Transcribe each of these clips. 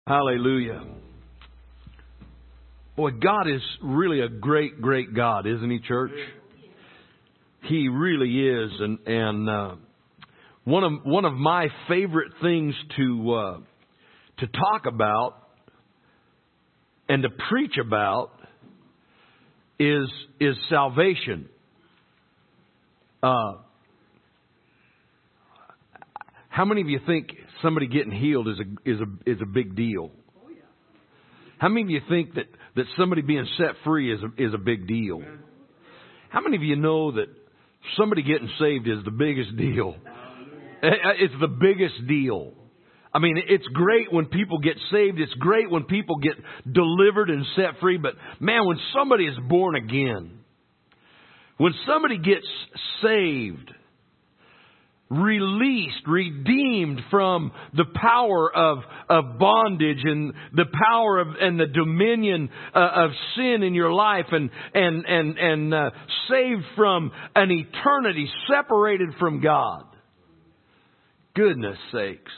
Hallelujah. Boy, God is really a great, great God, isn't He, church? He really is. And one of my favorite things to talk about and to preach about is salvation. How many of you think somebody getting healed is a big deal? How many of you think that somebody being set free is a big deal? How many of you know that somebody getting saved is the biggest deal? It's the biggest deal. I mean, it's great when people get saved. It's great when people get delivered and set free. But man, when somebody is born again, when somebody gets saved, released, redeemed from the power of bondage and the power of and the dominion of sin in your life, and saved from an eternity separated from God. Goodness sakes.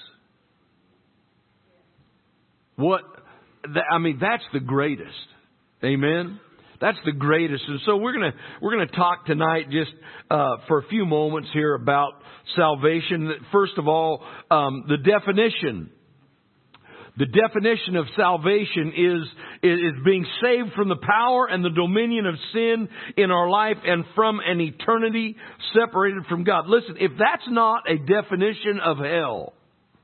That's the greatest. Amen. That's the greatest. And so we're gonna talk tonight just for a few moments here about salvation. First of all, the definition. The definition of salvation is being saved from the power and the dominion of sin in our life and from an eternity separated from God. Listen, if that's not a definition of hell,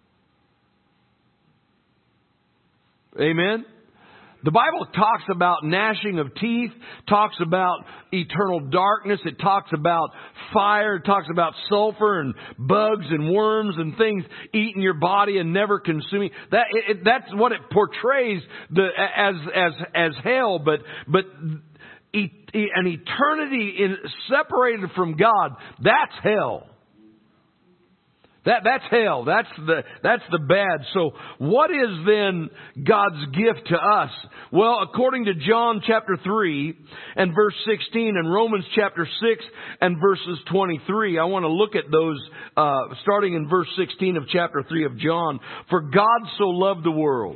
amen? The Bible talks about gnashing of teeth, talks about eternal darkness, it talks about fire, it talks about sulfur and bugs and worms and things eating your body and never consuming. That's what it portrays as hell, but an eternity separated from God, that's hell. That's hell. That's the bad. So what is then God's gift to us? Well, according to John chapter 3 and verse 16 and Romans chapter 6 and verses 23, I want to look at those starting in verse 16 of chapter 3 of John. For God so loved the world.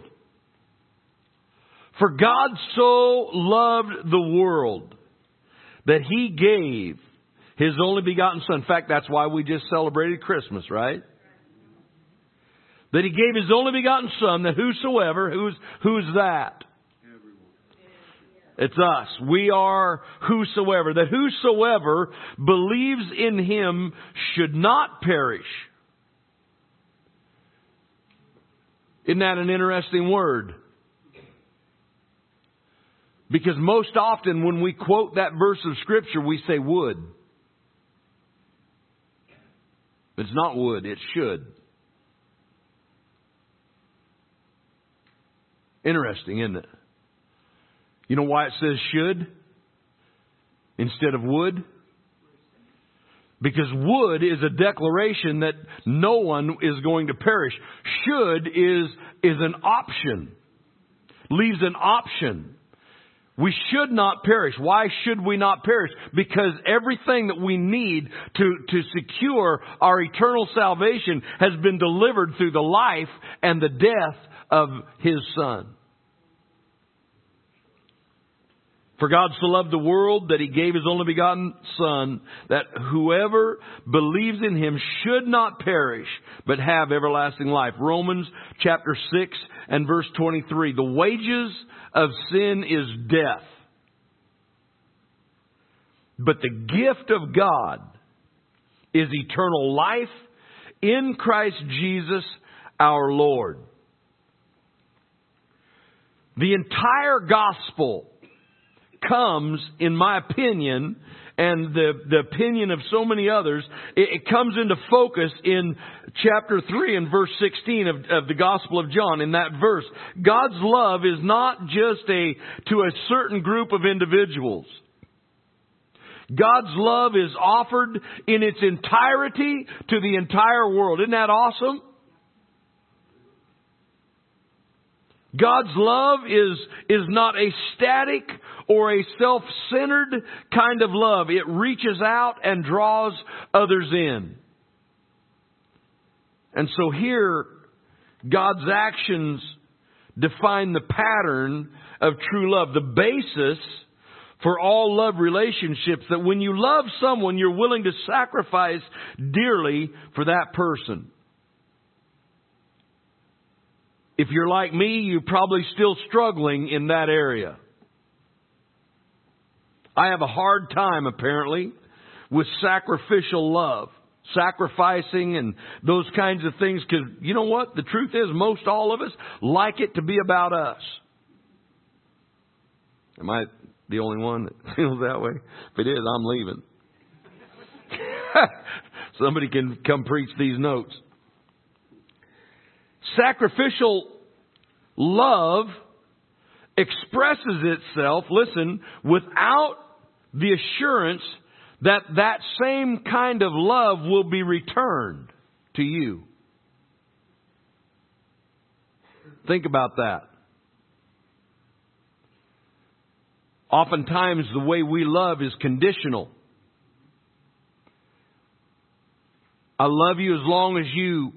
For God so loved the world that He gave His only begotten Son. In fact, that's why we just celebrated Christmas, right? That He gave His only begotten Son, that whosoever, who's that? It's us. We are whosoever. That whosoever believes in Him should not perish. Isn't that an interesting word? Because most often when we quote that verse of Scripture, we say would. It's not would, it should. Interesting, isn't it? You know why it says should instead of would? Because would is a declaration that no one is going to perish. Should is an option. Leaves an option. We should not perish. Why should we not perish? Because everything that we need to secure our eternal salvation has been delivered through the life and the death of His Son. For God so loved the world that He gave His only begotten Son, that whoever believes in Him should not perish, but have everlasting life. Romans chapter 6 and verse 23. The wages of sin is death. But the gift of God is eternal life in Christ Jesus our Lord. The entire gospel comes, in my opinion, and the opinion of so many others, it comes into focus in chapter 3 and verse 16 of the Gospel of John. In that verse, God's love is not just to a certain group of individuals. God's love is offered in its entirety to the entire world. Isn't that awesome? God's love is not a static or a self-centered kind of love. It reaches out and draws others in. And so here, God's actions define the pattern of true love, the basis for all love relationships, that when you love someone, you're willing to sacrifice dearly for that person. If you're like me, you're probably still struggling in that area. I have a hard time, apparently, with sacrificial love. Sacrificing and those kinds of things, because you know what? The truth is, most all of us like it to be about us. Am I the only one that feels that way? If it is, I'm leaving. Somebody can come preach these notes. Sacrificial love expresses itself, listen, without the assurance that that same kind of love will be returned to you. Think about that. Oftentimes the way we love is conditional. I love you as long as you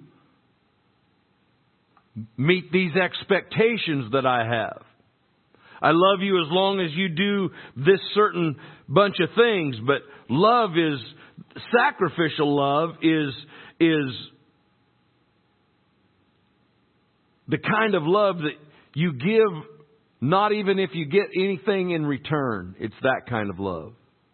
meet these expectations that I have. I love you as long as you do this certain bunch of things. But love is, sacrificial love is the kind of love that you give not even if you get anything in return. It's that kind of love.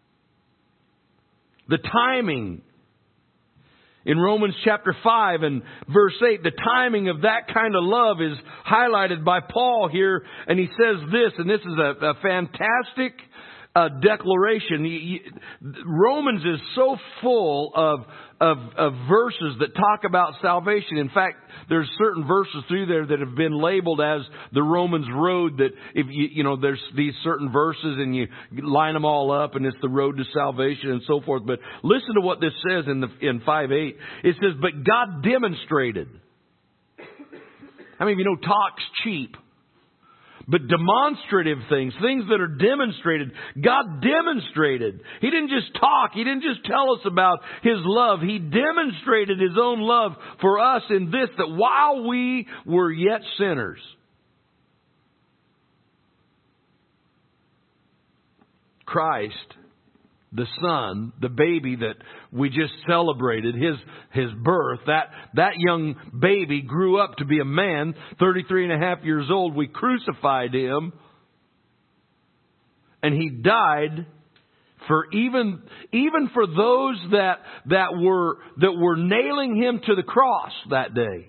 The timing. In Romans chapter 5 and verse 8, the timing of that kind of love is highlighted by Paul here. And he says this, and this is a fantastic declaration. Romans is so full of verses that talk about salvation. In fact, there's certain verses through there that have been labeled as the Romans road, that if you know, there's these certain verses and you line them all up and it's the road to salvation and so forth. But listen to what this says in 5:8. It says, but God demonstrated. How many of you know talk's cheap? But demonstrative things that are demonstrated, God demonstrated. He didn't just talk. He didn't just tell us about His love. He demonstrated His own love for us in this, that while we were yet sinners, Christ, the Son, the baby that we just celebrated, his birth, that young baby grew up to be a man, 33 and a half years old. We crucified Him. And He died for even for those that were nailing Him to the cross that day.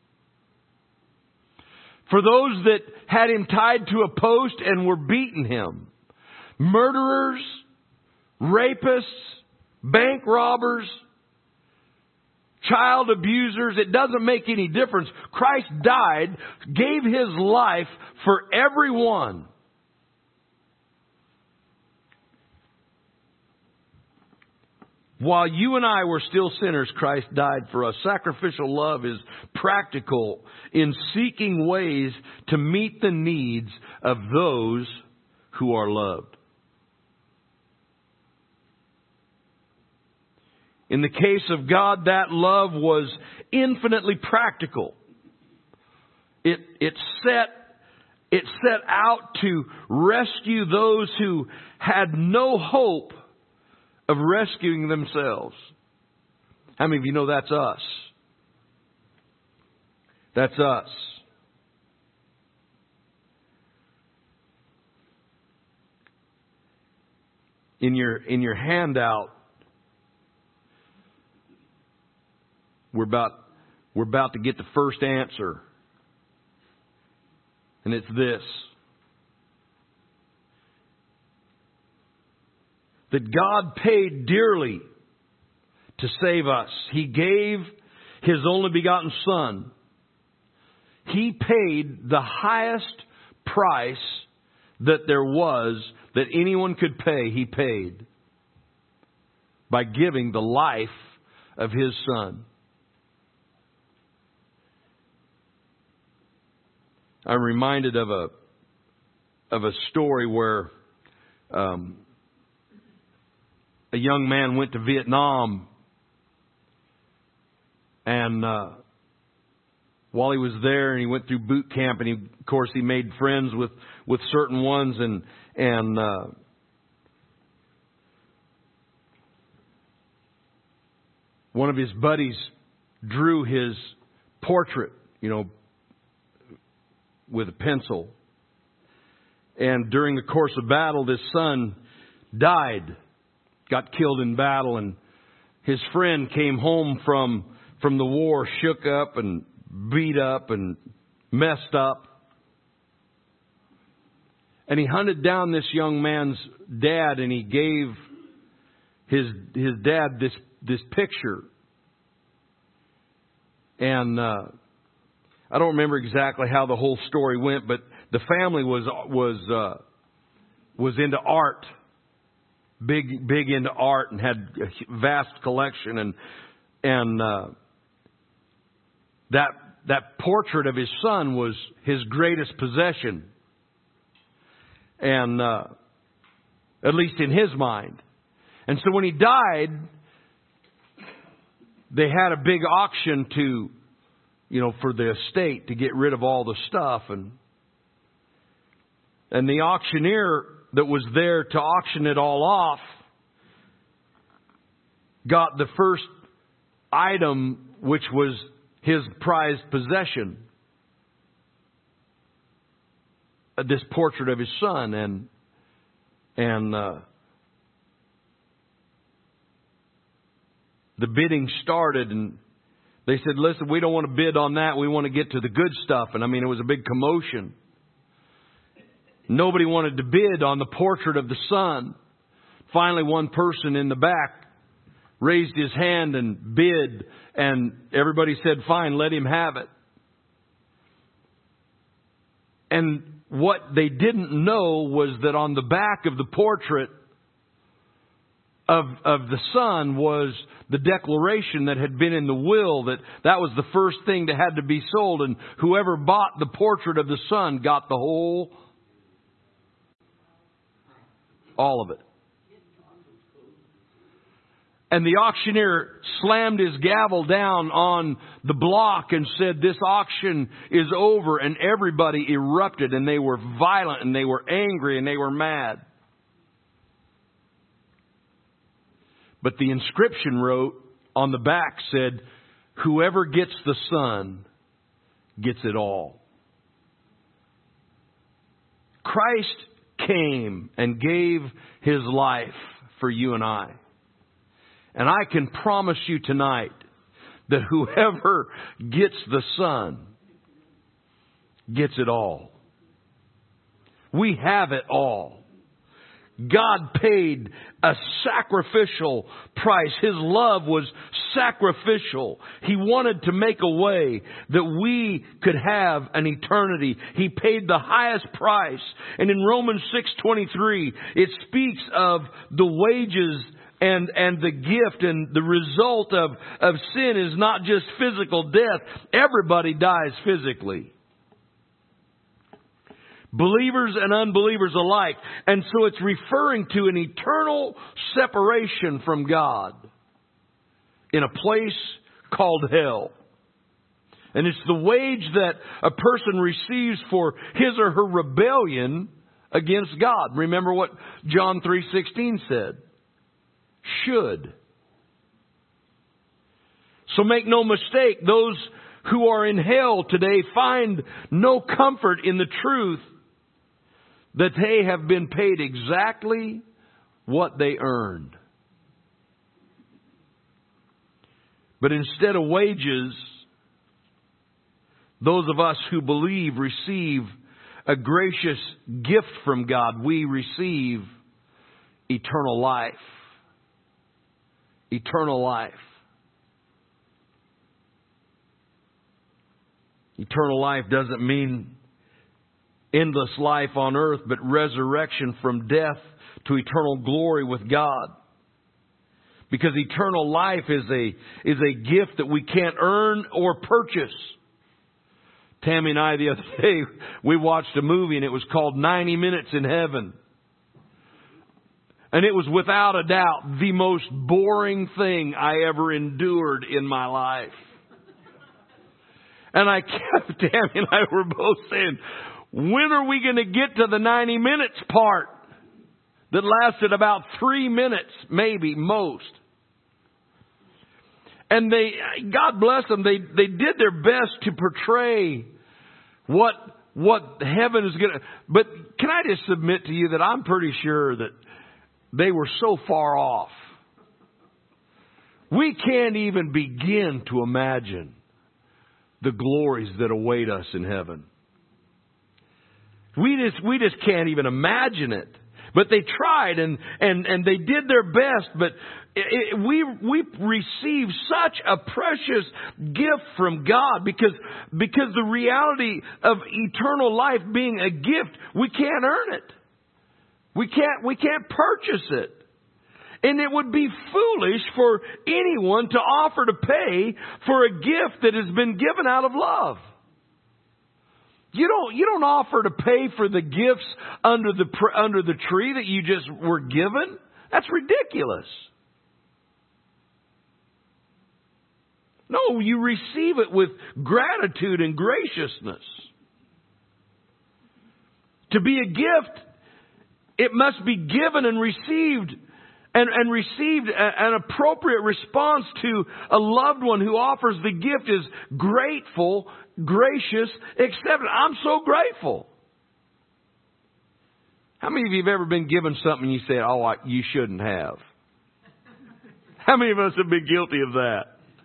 For those that had Him tied to a post and were beating Him. Murderers, rapists, bank robbers, child abusers, it doesn't make any difference. Christ died, gave His life for everyone. While you and I were still sinners, Christ died for us. Sacrificial love is practical in seeking ways to meet the needs of those who are loved. In the case of God, that love was infinitely practical. It set out to rescue those who had no hope of rescuing themselves. How many of you know that's us? That's us. In your handout, we're about to get the first answer. And it's this. That God paid dearly to save us. He gave His only begotten Son. He paid the highest price that there was, that anyone could pay. He paid by giving the life of His Son. I'm reminded of a story where a young man went to Vietnam, and while he was there, and he went through boot camp, and of course he made friends with certain ones, and one of his buddies drew his portrait, with a pencil. And during the course of battle, this son died, got killed in battle, and his friend came home from the war, shook up and beat up and messed up. And he hunted down this young man's dad, and he gave his dad this picture. And I don't remember exactly how the whole story went, but the family was into art, big into art, and had a vast collection, and that portrait of his son was his greatest possession, and at least in his mind. And so when he died, they had a big auction for the estate to get rid of all the stuff, and the auctioneer that was there to auction it all off got the first item, which was his prized possession, this portrait of his son, and the bidding started, and they said, "Listen, we don't want to bid on that. We want to get to the good stuff." And it was a big commotion. Nobody wanted to bid on the portrait of the son. Finally, one person in the back raised his hand and bid, and everybody said, "Fine, let him have it." And what they didn't know was that on the back of the portrait of the son was the declaration that had been in the will, that was the first thing that had to be sold, and whoever bought the portrait of the son got all of it. And the auctioneer slammed his gavel down on the block and said, "This auction is over," and everybody erupted, and they were violent, and they were angry, and they were mad. But the inscription wrote on the back said, "Whoever gets the son gets it all." Christ came and gave His life for you and I. And I can promise you tonight that whoever gets the son gets it all. We have it all. God paid a sacrificial price. His love was sacrificial. He wanted to make a way that we could have an eternity. He paid the highest price. And in Romans 6:23, it speaks of the wages and the gift, and the result of sin is not just physical death. Everybody dies physically. Believers and unbelievers alike. And so it's referring to an eternal separation from God in a place called hell. And it's the wage that a person receives for his or her rebellion against God. Remember what John 3:16 said. Should. So make no mistake, those who are in hell today find no comfort in the truth that they have been paid exactly what they earned. But instead of wages, those of us who believe receive a gracious gift from God. We receive eternal life. Eternal life. Eternal life doesn't mean endless life on earth, but resurrection from death to eternal glory with God. Because eternal life is a gift that we can't earn or purchase. Tammy and I the other day, we watched a movie, and it was called 90 Minutes in Heaven. And it was without a doubt the most boring thing I ever endured in my life. And I kept, Tammy and I were both saying, when are we going to get to the 90 minutes part that lasted about 3 minutes, maybe, most? And they, God bless them, they did their best to portray what heaven is going to... But can I just submit to you that I'm pretty sure that they were so far off. We can't even begin to imagine the glories that await us in heaven. We just can't even imagine it. But they tried and they did their best. But we receive such a precious gift from God because the reality of eternal life being a gift, we can't earn it. We can't purchase it. And it would be foolish for anyone to offer to pay for a gift that has been given out of love. You don't offer to pay for the gifts under the tree that you just were given. That's ridiculous. No, you receive it with gratitude and graciousness. To be a gift, it must be given and received. And received an appropriate response to a loved one who offers the gift is grateful, gracious, accepted. I'm so grateful. How many of you have ever been given something and you said, oh, you shouldn't have? How many of us have been guilty of that?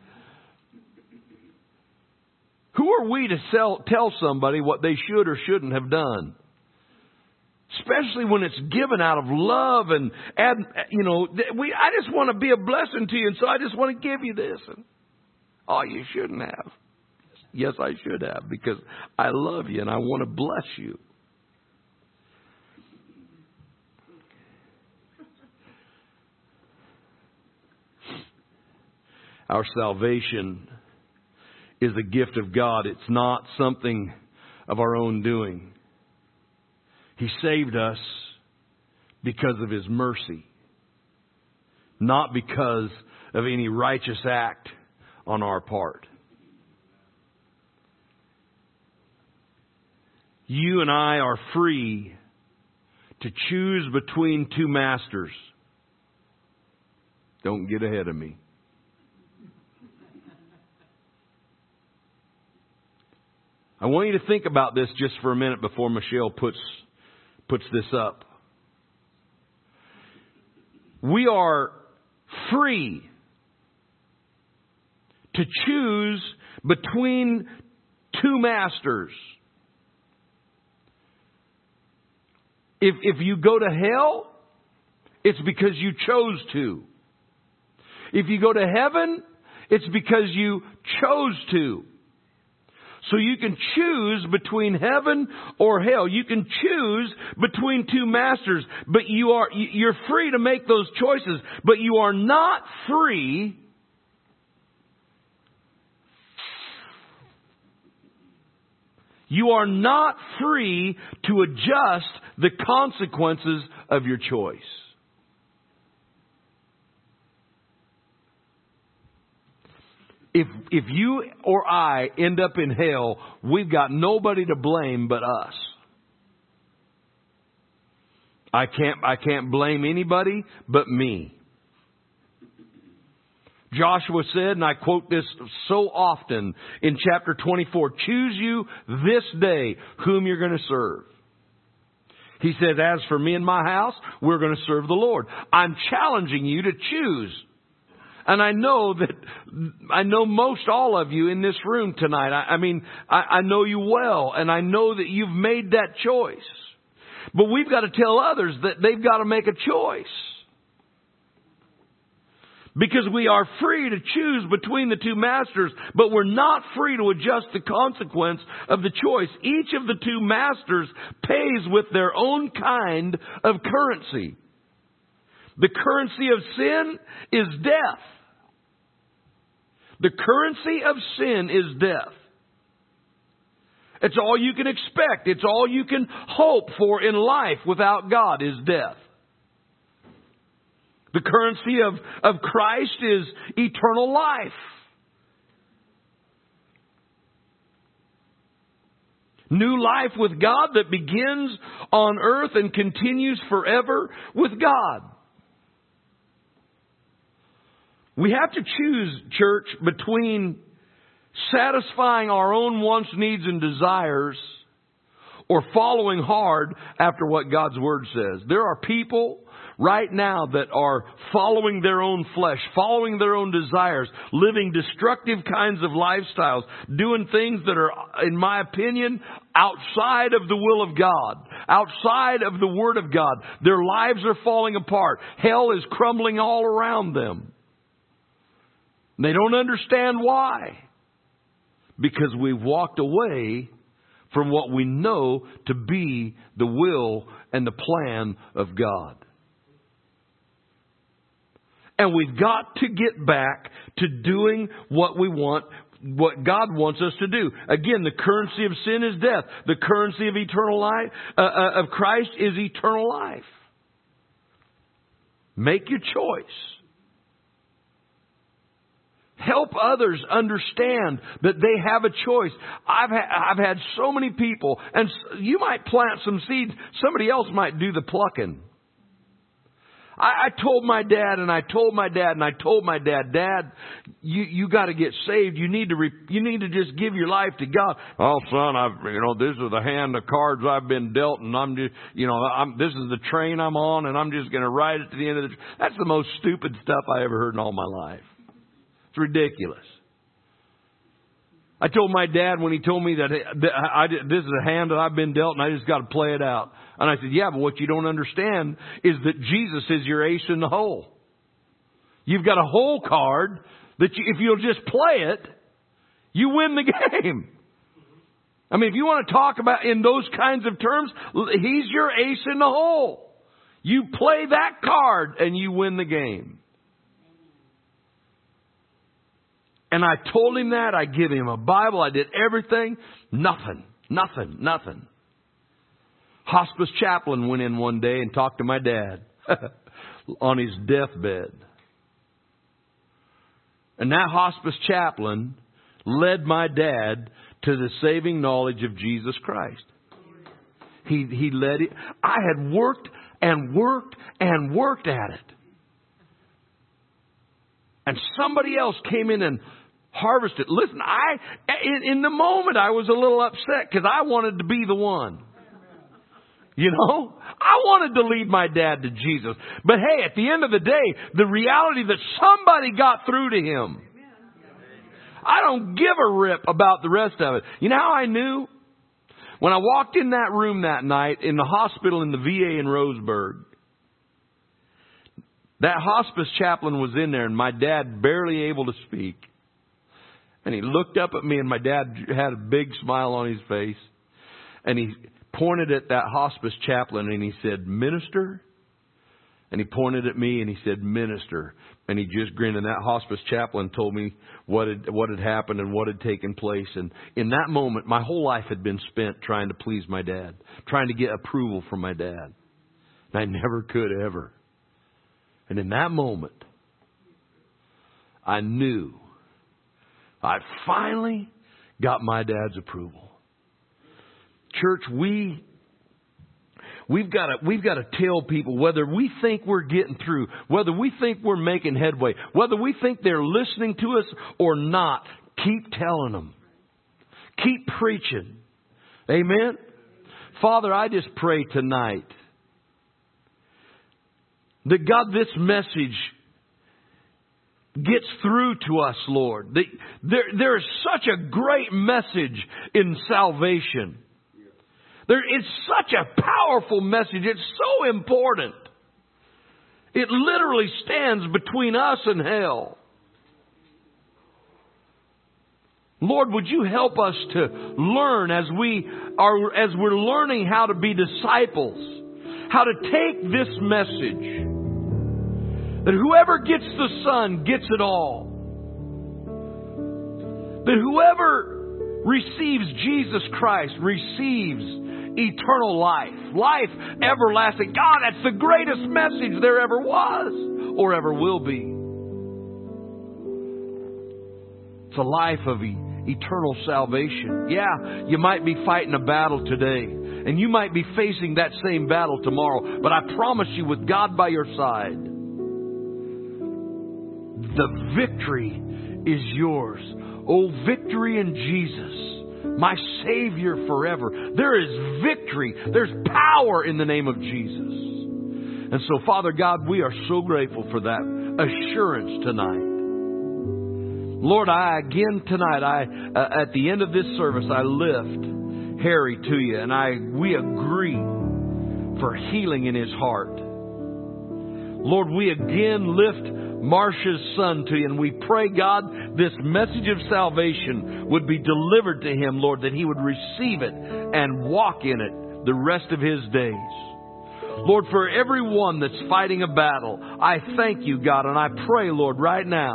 Who are we to tell somebody what they should or shouldn't have done? Especially when it's given out of love I just want to be a blessing to you, and so I just want to give you this. And, oh, you shouldn't have. Yes, I should have, because I love you and I want to bless you. Our salvation is a gift of God. It's not something of our own doing. He saved us because of His mercy, not because of any righteous act on our part. You and I are free to choose between two masters. Don't get ahead of me. I want you to think about this just for a minute before Michelle puts this up. We are free to choose between two masters. If you go to hell, it's because you chose to. If you go to heaven, it's because you chose to. So you can choose between heaven or hell. You can choose between two masters, but you're free to make those choices. But you are not free to adjust the consequences of your choice. If you or I end up in hell, we've got nobody to blame but us. I can't blame anybody but me. Joshua said, and I quote this so often in chapter 24, choose you this day whom you're going to serve. He says, as for me and my house, we're going to serve the Lord. I'm challenging you to choose. And I know most all of you in this room tonight. I know you well, and I know that you've made that choice. But we've got to tell others that they've got to make a choice. Because we are free to choose between the two masters, but we're not free to adjust the consequence of the choice. Each of the two masters pays with their own kind of currency. The currency of sin is death. The currency of sin is death. It's all you can expect. It's all you can hope for in life without God is death. The currency of Christ is eternal life. New life with God that begins on earth and continues forever with God. We have to choose, church, between satisfying our own wants, needs, and desires or following hard after what God's Word says. There are people right now that are following their own flesh, following their own desires, living destructive kinds of lifestyles, doing things that are, in my opinion, outside of the will of God, outside of the Word of God. Their lives are falling apart. Hell is crumbling all around them. They don't understand why. Because we've walked away from what we know to be the will and the plan of God. And we've got to get back to doing what we want, what God wants us to do. Again, the currency of sin is death. The currency of eternal life, of Christ, is eternal life. Make your choice. Help others understand that they have a choice. I've had so many people, and you might plant some seeds. Somebody else might do the plucking. I told my dad, and I told my dad, and I told my dad, Dad, you got to get saved. You need to just give your life to God. Oh, son, this is the hand of cards I've been dealt, and I'm just, this is the train I'm on, and I'm just going to ride it to the end of the. That's the most stupid stuff I ever heard in all my life. It's ridiculous. I told my dad when he told me that this is a hand that I've been dealt and I just got to play it out. And I said, yeah, but what you don't understand is that Jesus is your ace in the hole. You've got a hole card that if you'll just play it, you win the game. I mean, if you want to talk about in those kinds of terms, he's your ace in the hole. You play that card and you win the game. And I told him that. I give him a Bible. I did everything. Nothing. Hospice chaplain went in one day and talked to my dad on his deathbed. And that hospice chaplain led my dad to the saving knowledge of Jesus Christ. He led it. I had worked and worked and worked at it. And somebody else came in and harvested. Listen, in the moment I was a little upset because I wanted to be the one. I wanted to lead my dad to Jesus. But hey, at the end of the day, the reality that somebody got through to him. I don't give a rip about the rest of it. You know how I knew? When I walked in that room that night in the hospital in the VA in Roseburg, that hospice chaplain was in there and my dad barely able to speak. And he looked up at me and my dad had a big smile on his face. And he pointed at that hospice chaplain and he said, Minister? And he pointed at me and he said, Minister. And he just grinned. And that hospice chaplain told me what had happened and what had taken place. And in that moment, my whole life had been spent trying to please my dad, trying to get approval from my dad. And I never could ever. And in that moment, I knew I finally got my dad's approval. Church, we've got to tell people whether we think we're getting through, whether we think we're making headway, whether we think they're listening to us or not. Keep telling them. Keep preaching. Amen. Father, I just pray tonight that God, this message gets through to us, Lord. There is such a great message in salvation. It's such a powerful message. It's so important. It literally stands between us and hell. Lord, would you help us to learn as we're learning how to be disciples, how to take this message, that whoever gets the Son gets it all. That whoever receives Jesus Christ receives eternal life. Life everlasting. God, that's the greatest message there ever was or ever will be. It's a life of eternal salvation. Yeah, you might be fighting a battle today, and you might be facing that same battle tomorrow, but I promise you, with God by your side, the victory is yours. Oh, victory in Jesus, my Savior forever. There is victory. There's power in the name of Jesus. And so, Father God, we are so grateful for that assurance tonight. Lord, again tonight, at the end of this service, I lift Harry to you, and we agree for healing in his heart. Lord, we again lift Marcia's son to you, and we pray, God, this message of salvation would be delivered to him, Lord, that he would receive it and walk in it the rest of his days. Lord, for everyone that's fighting a battle, I thank you, God, and I pray, Lord, right now,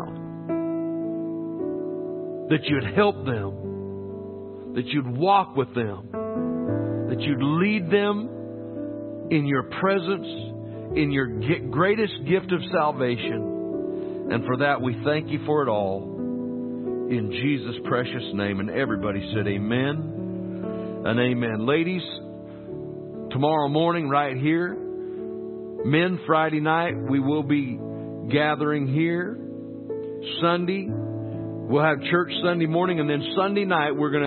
that you'd help them, that you'd walk with them, that you'd lead them in your presence, in your greatest gift of salvation. And for that, we thank you for it all. In Jesus' precious name. And everybody said amen and amen. Ladies, tomorrow morning right here, men, Friday night, we will be gathering here. Sunday, we'll have church Sunday morning. And then Sunday night, we're going to